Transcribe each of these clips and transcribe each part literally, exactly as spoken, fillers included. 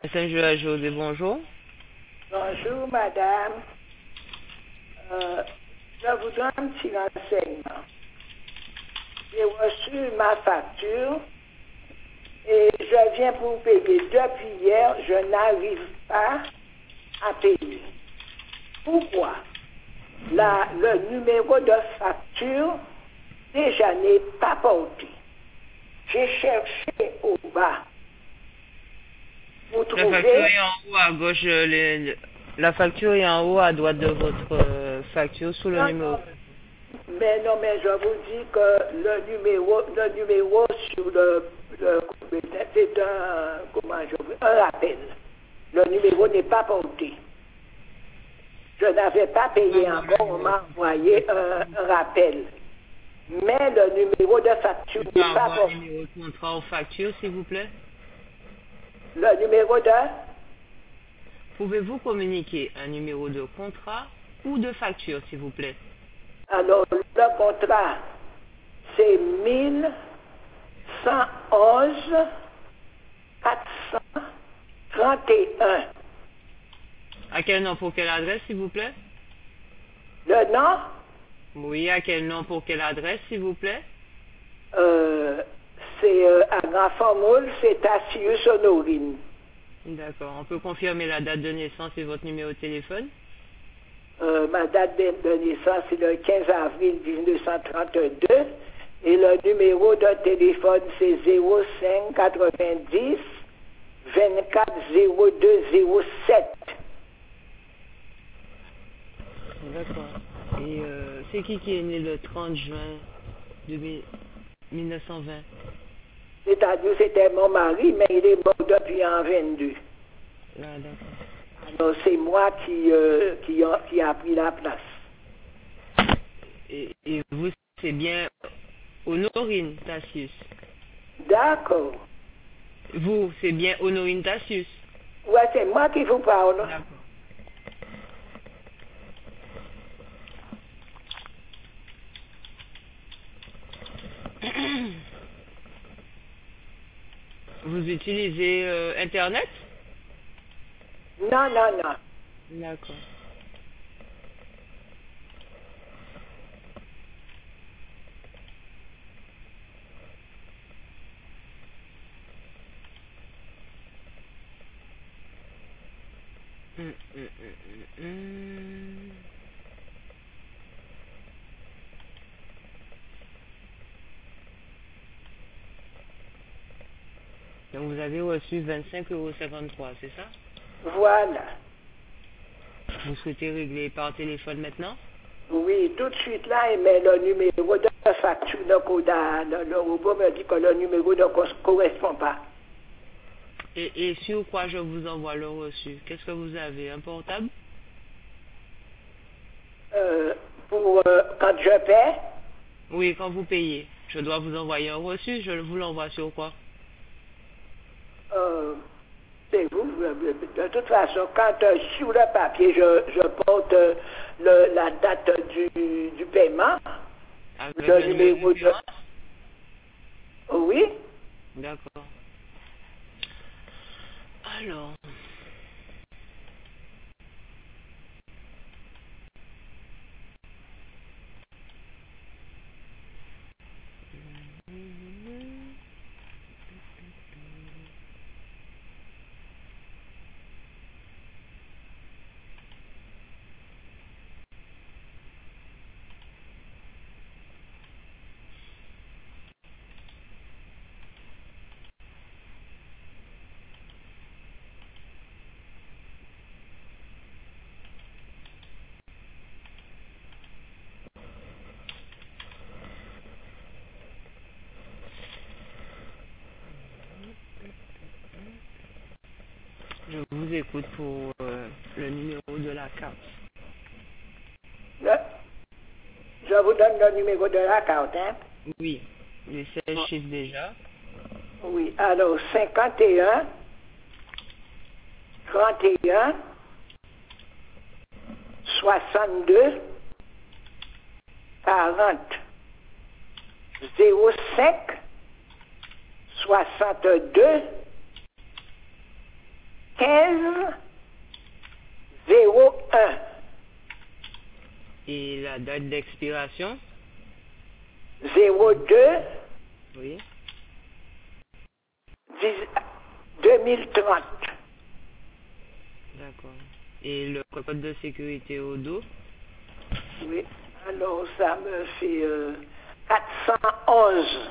Saint-José, bonjour. Bonjour, madame. Euh, je vous donne un petit renseignement. J'ai reçu ma facture et je viens pour payer. Depuis hier, je n'arrive pas à payer. Pourquoi? La, le numéro de facture déjà n'est pas porté. J'ai cherché au bas pour La trouver... facture est en haut à gauche. euh, les- les- la facture est en haut à droite de votre euh, facture sous le Non, numéro. non, mais non, mais je vous dis que le numéro, le numéro sur le, le c'est un, comment je veux, un rappel. Le numéro n'est pas porté. Je n'avais pas payé encore, on m'a envoyé un, un rappel. Mais le numéro de facture Je peux n'est pas avoir un porté. numéro de contrat aux factures, s'il vous plaît? Le numéro de... Pouvez-vous communiquer un numéro de contrat ou de facture, s'il vous plaît? Alors, le contrat, c'est mille cent onze quatre cent trente et un. À quel nom pour quelle adresse, s'il vous plaît? Le nom, Oui, à quel nom pour quelle adresse, s'il vous plaît? euh, c'est euh, à Grand Formule, c'est à Sius-Honorine. D'accord. On peut confirmer la date de naissance et votre numéro de téléphone? Euh, ma date de, de naissance, c'est le quinze avril mille neuf cent trente-deux. Et le numéro de téléphone, c'est zéro cinq quatre-vingt-dix vingt-quatre zéro deux zéro sept. D'accord. Et euh, c'est qui qui est né le trente juin mille neuf cent vingt? C'est-à-dire, c'était mon mari, mais il est mort depuis en vingt-deux. Ah, d'accord. Alors, c'est moi qui, euh, qui, a, qui a pris la place. Et, et vous, c'est bien Honorine Tassius. D'accord. Vous, c'est bien Honorine Tassius. Ouais, c'est moi qui vous parle. D'accord. Vous utilisez euh, Internet? Non, non, non. D'accord. Hum, hum, hum, hum, hum. Donc vous avez reçu vingt-cinq euros cinquante-trois, c'est ça? Voilà. Vous souhaitez régler par téléphone maintenant? Oui, tout de suite là, il met le numéro de facture de Coda. Le, le robot me dit que le numéro ne cor- correspond pas. Et, et sur quoi je vous envoie le reçu? Qu'est-ce que vous avez? Un portable? Euh, pour euh, quand je paie, Oui, quand vous payez. Je dois vous envoyer un reçu, je vous l'envoie sur quoi? euh, c'est vous. euh, De toute façon, quand euh, sur le papier, je, je porte euh, le, la date du, du paiement, Avec le le numéro de numéro de... référence? Oui, D'accord. Alors... Je vous écoute pour euh, le numéro de la carte. le- je vous donne le numéro de la carte. Hein? Oui, les seize chiffres déjà. Oui, alors cinquante et un, trente et un, soixante-deux, quarante, zéro cinq, soixante-deux, quinze zéro un. Et la date d'expiration? zéro deux Oui. deux mille trente. D'accord. Et le code de sécurité au dos? Oui. Alors, ça me fait euh, quatre cent onze.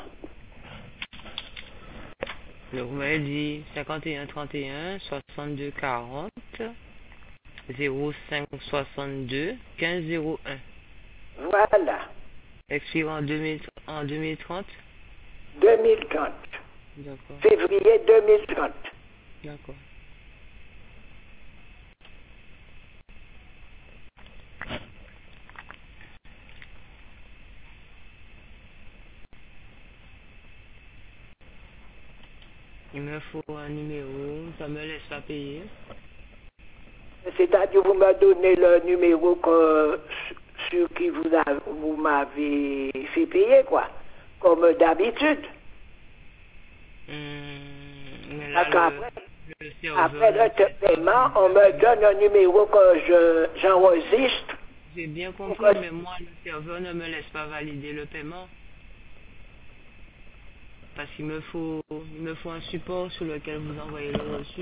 Donc, vous m'avez dit cinquante et un trente et un soixante-deux quarante zéro cinq soixante-deux quinze zéro un. Voilà. Expire en, deux mille, en deux mille trente? deux mille trente. D'accord. Février deux mille trente. D'accord. Il me faut un numéro, ça me laisse pas payer. C'est-à-dire, vous me donnez le numéro que, sur qui vous, a- vous m'avez fait payer, quoi. Comme d'habitude. Hum, mais là, Parce le, qu'après, le serveur après ne le fait pas paiement, on valider. me donne un numéro que je, j'enregistre. J'ai bien compris, Pourquoi? mais moi, le serveur ne me laisse pas valider le paiement. Parce qu'il me faut, il me faut un support sur lequel vous envoyez le reçu.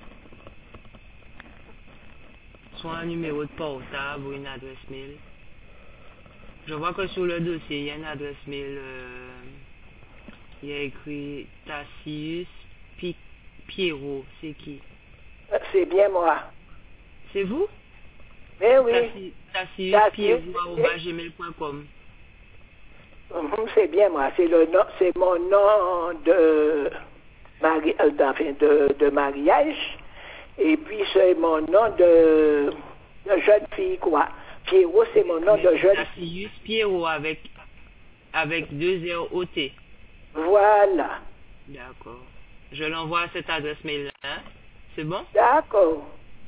Soit un numéro de portable ou une adresse mail. Je vois que sur le dossier, il y a une adresse mail, euh, il y a écrit Tassius Pi- Pierrot. C'est qui? C'est bien moi. C'est vous? Mais oui. Tassi- Tassius Tassius, Pierrot arobase gmail point com. Mhm, c'est bien moi. C'est le nom, c'est mon nom de, mari, euh, d'enfin, de, de mariage. Et puis c'est mon nom de, de jeune fille, quoi. Pierrot, c'est mon nom Mais de c'est jeune fille. Tassius Pierrot avec, avec deux R O T. Voilà. D'accord. Je l'envoie à cette adresse mail-là. Hein? C'est bon? D'accord.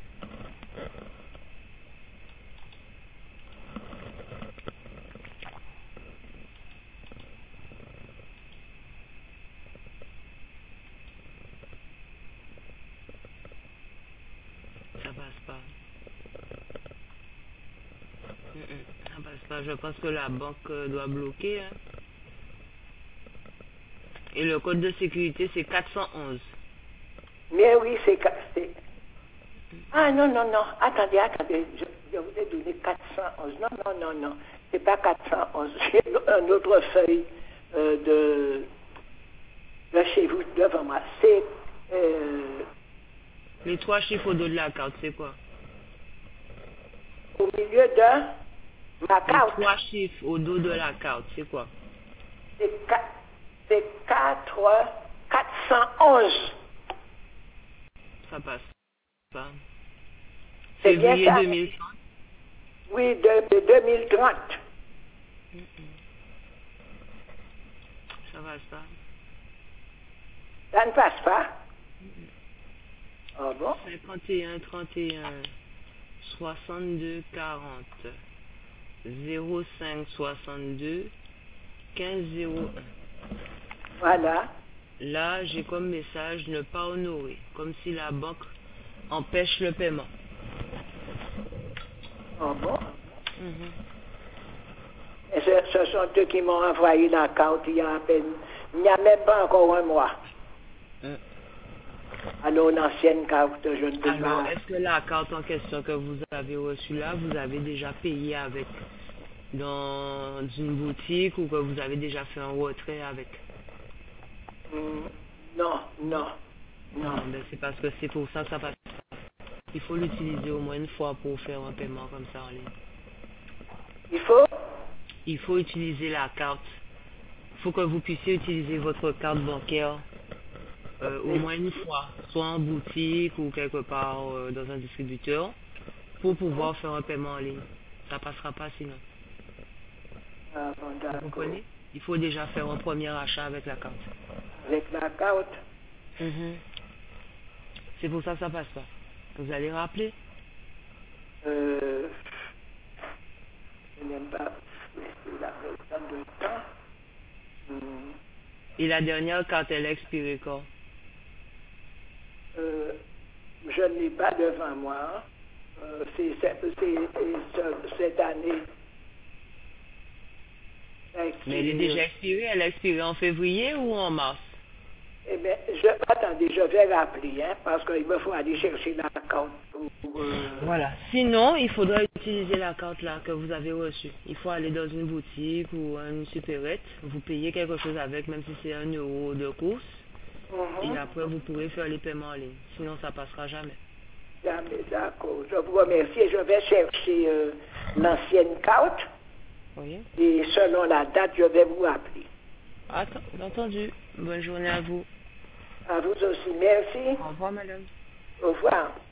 Ça passe pas. Mm, mm, ça passe pas. Je pense que la banque euh, doit bloquer. Hein. Et le code de sécurité, c'est quatre cent onze. Mais oui, c'est... ca- c'est- Ah non, non, non. Attendez, attendez. Je, je vous ai donné quatre cent onze. Non, non, non, non. C'est pas quatre cent onze. J'ai un autre feuille euh, de, de chez vous devant moi. C'est... euh, Les trois chiffres au dos de la carte, c'est quoi? au milieu de ma Les carte. trois chiffres au dos de la carte, c'est quoi? C'est qua- c'est quatre quatre cent onze. Ça passe pas. C'est bien Février ça? deux mille trente. Oui, de, de deux mille trente. Ça passe pas. Ça ne passe pas. Ah bon? cinquante et un trente et un soixante-deux quarante zéro cinq soixante-deux quinze zéro un. Voilà. Là, j'ai comme message ne pas honorer, comme si la banque empêche le paiement. Ah bon? Mhm. Et ce, ce sont eux qui m'ont envoyé la carte il y a à peine. Il n'y a même pas encore un mois. Mm. Alors, l'ancienne carte, je ne peux Alors, pas. est-ce que la carte en question que vous avez reçue là, vous avez déjà payé avec dans une boutique ou que vous avez déjà fait un retrait avec? Hmm, non, non, non. Non, ben c'est parce que c'est pour ça que ça passe pas. Il faut l'utiliser au moins une fois pour faire un paiement comme ça en ligne. Il faut? Il faut utiliser la carte. Il faut que vous puissiez utiliser votre carte bancaire euh, au moins une fois, soit en boutique ou quelque part euh, dans un distributeur, pour pouvoir faire un paiement en ligne. Ça passera pas sinon. Ah bon, Vous d'accord. comprenez? Il faut déjà faire un premier achat avec la carte. Avec la carte, Mhm. C'est pour ça que ça passe pas. Vous allez rappeler? euh, je n'aime pas laisser la personne de temps. Hmm, Et la dernière carte, elle est expirée quand? euh, je ne l'ai pas devant moi. Euh, c'est cette année. Mais elle est déjà expirée. Elle a expiré en février ou en mars? Eh bien, je, attendez, je vais rappeler, hein, parce qu'il me faut aller chercher la carte. Pour, euh... Voilà. Sinon, il faudra utiliser la carte là que vous avez reçue. Il faut aller dans une boutique ou une supérette. Vous payez quelque chose avec, même si c'est un euro de course. Mm-hmm. Et après, vous pourrez faire les paiements en ligne. Sinon, ça passera jamais. Jamais, d'accord. Je vous remercie. Je vais chercher euh, l'ancienne carte. Oui. Et selon la date, je vais vous rappeler. Attends, entendu. Bonne journée à vous. À vous aussi. Merci. Au revoir, madame. Au revoir.